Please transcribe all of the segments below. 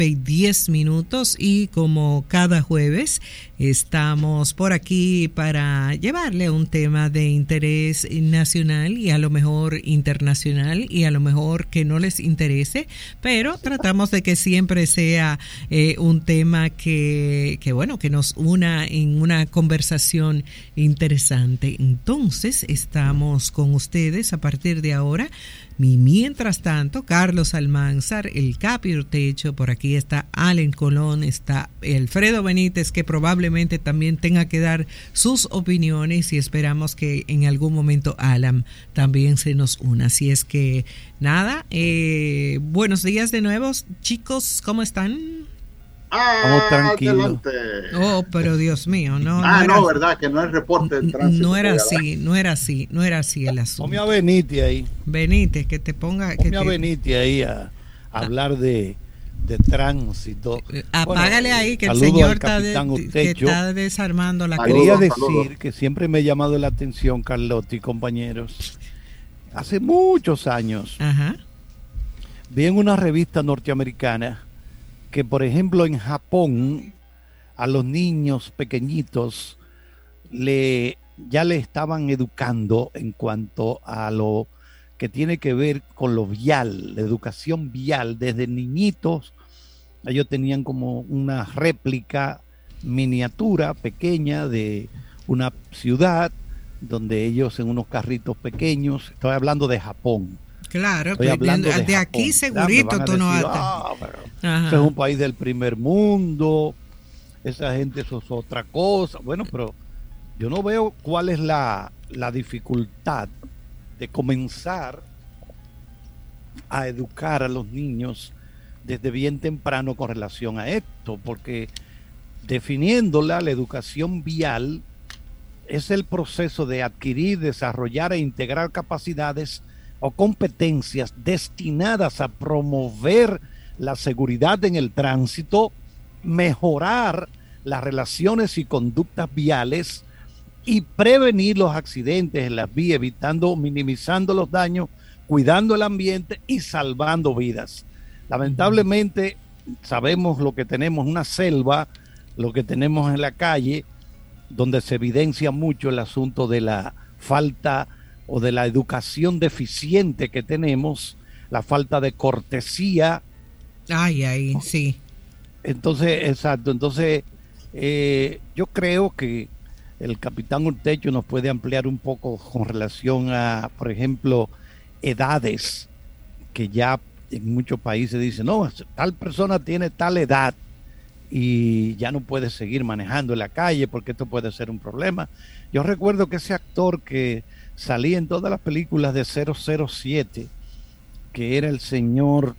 7:10 y como cada jueves estamos por aquí para llevarle un tema de interés nacional y a lo mejor internacional y a lo mejor que no les interese, pero tratamos de que siempre sea un tema que nos una en una conversación interesante. Entonces estamos con ustedes a partir de ahora. Y mientras tanto, Carlos Almanzar, el Capi Urtecho, por aquí está Allen Colón, está Alfredo Benítez, que probablemente también tenga que dar sus opiniones, y esperamos que en algún momento Alan también se nos una. Así es que nada, buenos días de nuevo, chicos, ¿cómo están? Vamos tranquilos. Oh, pero Dios mío, no. ¿Verdad? Que no es reporte del tránsito. No era así el asunto. Ponme a Benítez ahí. Benítez, que te ponga. Ponme a Benítez ahí a hablar de tránsito. Apágale ahí, que el señor está desarmando la cosa. Quería decir que siempre me ha llamado la atención, Carlotti y compañeros. Hace muchos años, vi en una revista norteamericana que, por ejemplo, en Japón a los niños pequeñitos ya le estaban educando en cuanto a lo que tiene que ver con lo vial, la educación vial. Desde niñitos ellos tenían como una réplica miniatura pequeña de una ciudad donde ellos en unos carritos pequeños, estoy hablando de Japón. Claro, de aquí segurito tú no vas. Ese es un país del primer mundo, esa gente, eso es otra cosa. Bueno, pero yo no veo cuál es la dificultad de comenzar a educar a los niños desde bien temprano con relación a esto, porque definiéndola, la educación vial es el proceso de adquirir, desarrollar e integrar capacidades o competencias destinadas a promover la seguridad en el tránsito, mejorar las relaciones y conductas viales y prevenir los accidentes en las vías, minimizando los daños, cuidando el ambiente y salvando vidas. Lamentablemente sabemos lo que tenemos, una selva, lo que tenemos en la calle, donde se evidencia mucho el asunto de la falta o de la educación deficiente que tenemos, la falta de cortesía. Sí. Entonces, exacto. Entonces, yo creo que el capitán Urtecho nos puede ampliar un poco con relación a, por ejemplo, edades, que ya en muchos países dicen, no, tal persona tiene tal edad y ya no puede seguir manejando en la calle porque esto puede ser un problema. Yo recuerdo que ese actor que salía en todas las películas de 007, que era el señor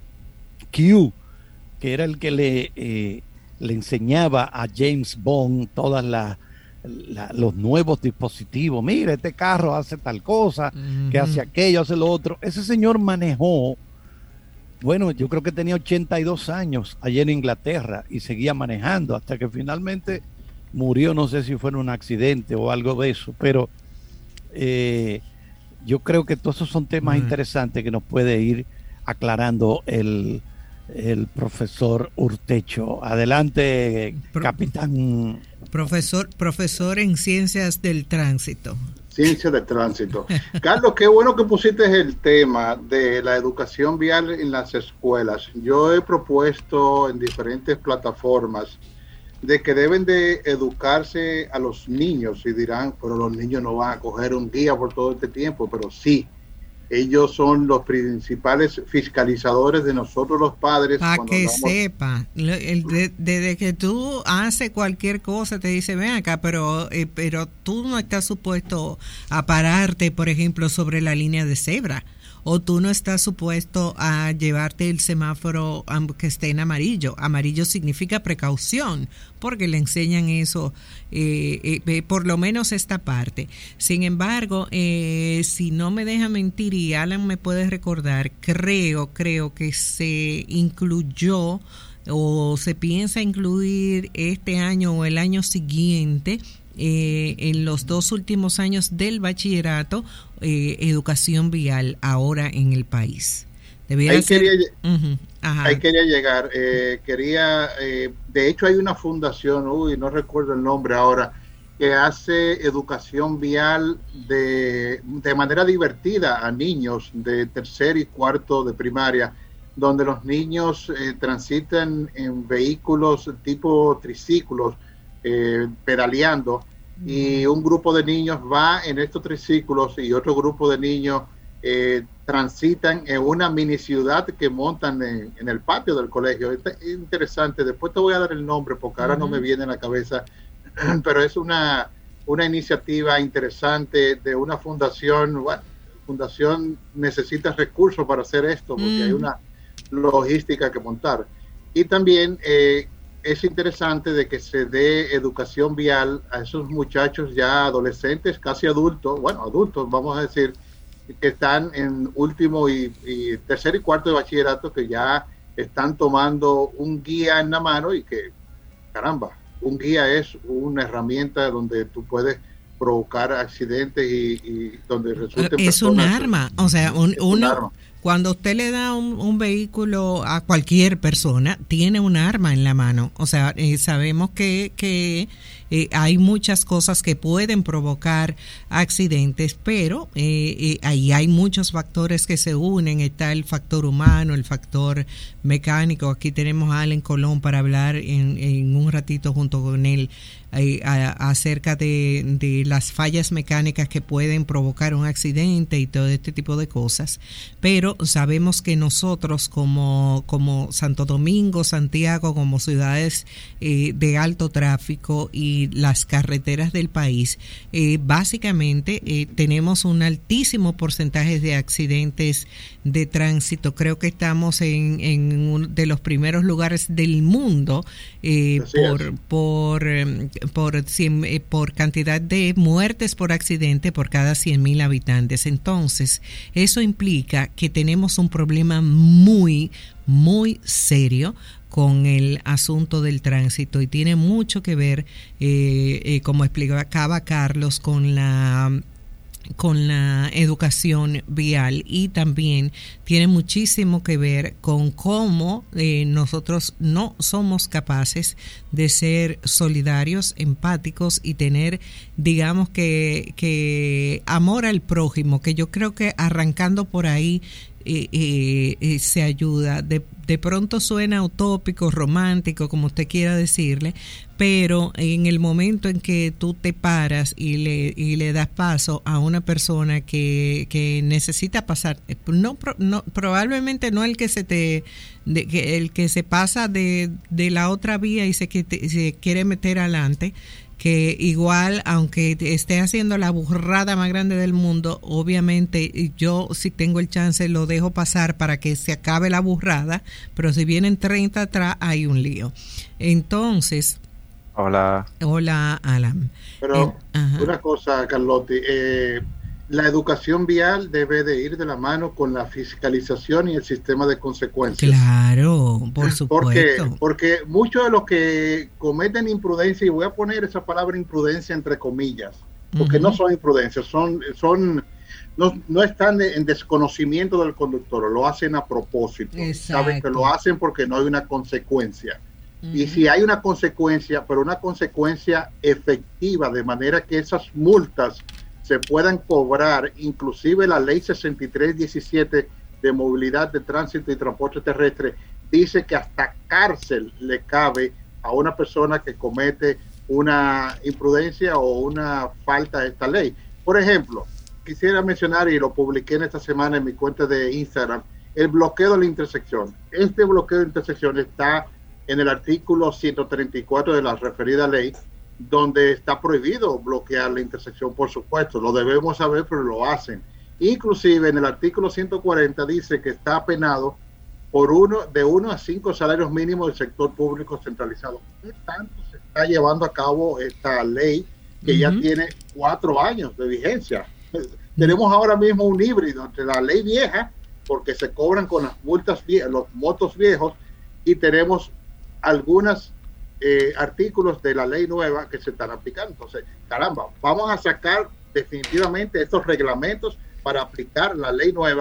Q, que era el que le enseñaba a James Bond todas los nuevos dispositivos. Mira, este carro hace tal cosa, que hace aquello, hace lo otro. Ese señor manejó, bueno, yo creo que tenía 82 años allá en Inglaterra y seguía manejando hasta que finalmente murió. No sé si fue en un accidente o algo de eso, pero yo creo que todos esos son temas interesantes que nos puede ir aclarando el profesor Urtecho. Adelante, capitán. Profesor en Ciencias del Tránsito. Ciencias del Tránsito. Carlos, qué bueno que pusiste el tema de la educación vial en las escuelas. Yo he propuesto en diferentes plataformas de que deben de educarse a los niños, y dirán, pero los niños no van a coger un guía por todo este tiempo, pero sí, ellos son los principales fiscalizadores de nosotros los padres. Para que sepa, desde que tú haces cualquier cosa te dice, ven acá, pero tú no estás supuesto a pararte, por ejemplo, sobre la línea de cebra. O tú no estás supuesto a llevarte el semáforo que esté en amarillo. Amarillo significa precaución, porque le enseñan eso, por lo menos esta parte. Sin embargo, si no me deja mentir, y Alan me puede recordar, creo que se incluyó o se piensa incluir este año o el año siguiente, en los 2 últimos años del bachillerato, educación vial ahora en el país. Debiera ser. Ahí quería llegar. De hecho, hay una fundación, no recuerdo el nombre ahora, que hace educación vial de manera divertida a niños de tercer y cuarto de primaria, donde los niños transitan en vehículos tipo triciclos, pedaleando, y un grupo de niños va en estos triciclos y otro grupo de niños transitan en una mini ciudad que montan en el patio del colegio. Es interesante, después te voy a dar el nombre porque ahora no me viene en la cabeza, pero es una iniciativa interesante de una fundación. Bueno, la fundación necesita recursos para hacer esto porque hay una logística que montar. Y también es interesante de que se dé educación vial a esos muchachos ya adolescentes, casi adultos, vamos a decir, que están en último y tercer y cuarto de bachillerato, que ya están tomando un guía en la mano y que, caramba, un guía es una herramienta donde tú puedes provocar accidentes y donde resulten es un arma, o sea, cuando usted le da un vehículo a cualquier persona, tiene un arma en la mano. O sea, sabemos que hay muchas cosas que pueden provocar accidentes, pero ahí hay muchos factores que se unen. Está el factor humano, el factor mecánico. Aquí tenemos a Allen Colón para hablar en un ratito junto con él acerca de las fallas mecánicas que pueden provocar un accidente y todo este tipo de cosas. Pero sabemos que nosotros como Santo Domingo, Santiago, como ciudades de alto tráfico y las carreteras del país, básicamente tenemos un altísimo porcentaje de accidentes de tránsito. Creo que estamos en uno de los primeros lugares del mundo por cantidad de muertes por accidente por cada 100,000 habitantes. Entonces, eso implica que tenemos un problema muy, muy serio con el asunto del tránsito y tiene mucho que ver, como explicaba Carlos, con la educación vial, y también tiene muchísimo que ver con cómo nosotros no somos capaces de ser solidarios, empáticos y tener, digamos que amor al prójimo, que yo creo que arrancando por ahí se ayuda. De pronto suena utópico, romántico, como usted quiera decirle, pero en el momento en que tú te paras y le das paso a una persona que necesita pasar, probablemente no el que el que se pasa de la otra vía y se quiere meter adelante, que igual, aunque esté haciendo la burrada más grande del mundo, obviamente yo, si tengo el chance, lo dejo pasar para que se acabe la burrada, pero si vienen 30 atrás, hay un lío. Entonces... Hola, Alan. Pero una cosa, Carlotti, la educación vial debe de ir de la mano con la fiscalización y el sistema de consecuencias. Claro, por supuesto. Porque muchos de los que cometen imprudencia, y voy a poner esa palabra imprudencia entre comillas, porque no son imprudencias, no están en desconocimiento del conductor, lo hacen a propósito. Exacto. Saben que lo hacen porque no hay una consecuencia. Y si hay una consecuencia, pero una consecuencia efectiva, de manera que esas multas se puedan cobrar, inclusive la ley 6317 de movilidad de tránsito y transporte terrestre dice que hasta cárcel le cabe a una persona que comete una imprudencia o una falta de esta ley. Por ejemplo, quisiera mencionar, y lo publiqué en esta semana en mi cuenta de Instagram, el bloqueo de la intersección. Este bloqueo de intersección está en el artículo 134 de la referida ley, donde está prohibido bloquear la intersección. Por supuesto, lo debemos saber, pero lo hacen. Inclusive en el artículo 140 dice que está penado por de 1 a 5 salarios mínimos del sector público centralizado. ¿Qué tanto se está llevando a cabo esta ley que ya tiene 4 años de vigencia? Tenemos ahora mismo un híbrido entre la ley vieja, porque se cobran con las multas los motos viejos, y tenemos algunos artículos de la ley nueva que se están aplicando. Entonces, caramba, vamos a sacar definitivamente estos reglamentos para aplicar la ley nueva.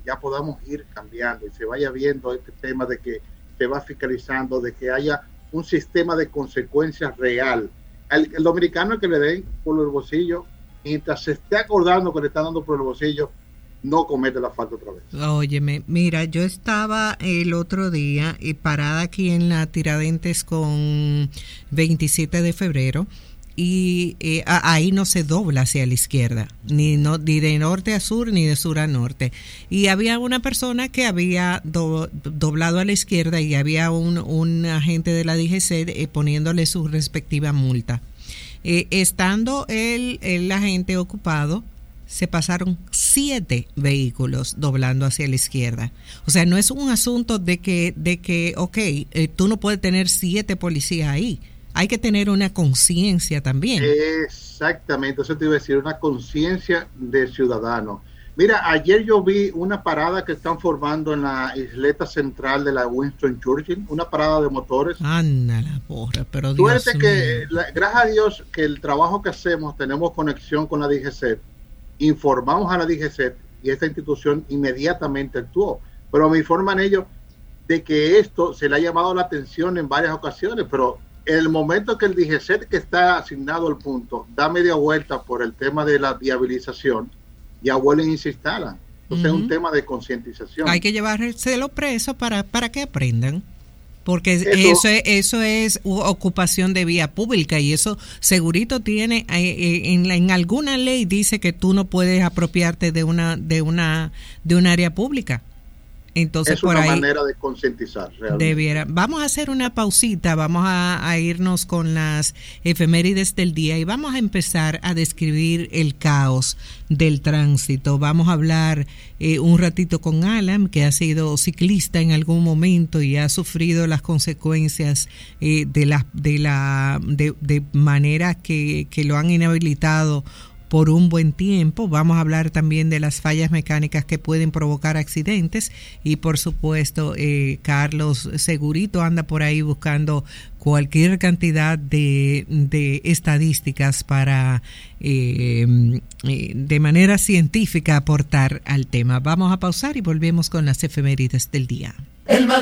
ya podamos ir cambiando y se vaya viendo este tema de que se va fiscalizando, de que haya un sistema de consecuencias real. El dominicano que le den por el bolsillo, mientras se esté acordando que le están dando por el bolsillo, no comete la falta otra vez. Óyeme, mira, yo estaba el otro día parada aquí en la Tiradentes con 27 de febrero y ahí no se dobla hacia la izquierda, ni de norte a sur ni de sur a norte. Y había una persona que había doblado a la izquierda y había un agente de la DGC poniéndole su respectiva multa. Estando el agente ocupado, se pasaron 7 vehículos doblando hacia la izquierda. O sea, no es un asunto de que tú no puedes tener 7 policías ahí. Hay que tener una conciencia también. Exactamente, eso te iba a decir, una conciencia de ciudadano. Mira, ayer yo vi una parada que están formando en la isleta central de la Winston Churchill, una parada de motores. Anda la porra, pero Dios Suerte que, gracias a Dios, que el trabajo que hacemos, tenemos conexión con la DGC, informamos a la DGC y esta institución inmediatamente actuó. Pero me informan ellos de que esto se le ha llamado la atención en varias ocasiones, pero en el momento que el DGC que está asignado al punto da media vuelta por el tema de la viabilización, ya vuelven y se instalan. Entonces es un tema de concientización. Hay que llevárselo preso para que aprendan. Porque eso es ocupación de vía pública y eso segurito tiene en alguna ley dice que tú no puedes apropiarte de un área pública. Entonces es por una ahí manera de concientizar realmente. Vamos a hacer una pausita, vamos a irnos con las efemérides del día y vamos a empezar a describir el caos del tránsito. Vamos a hablar un ratito con Alan, que ha sido ciclista en algún momento y ha sufrido las consecuencias de manera que lo han inhabilitado por un buen tiempo. Vamos a hablar también de las fallas mecánicas que pueden provocar accidentes y por supuesto Carlos segurito anda por ahí buscando cualquier cantidad de estadísticas para de manera científica aportar al tema. Vamos a pausar y volvemos con las efemérides del día.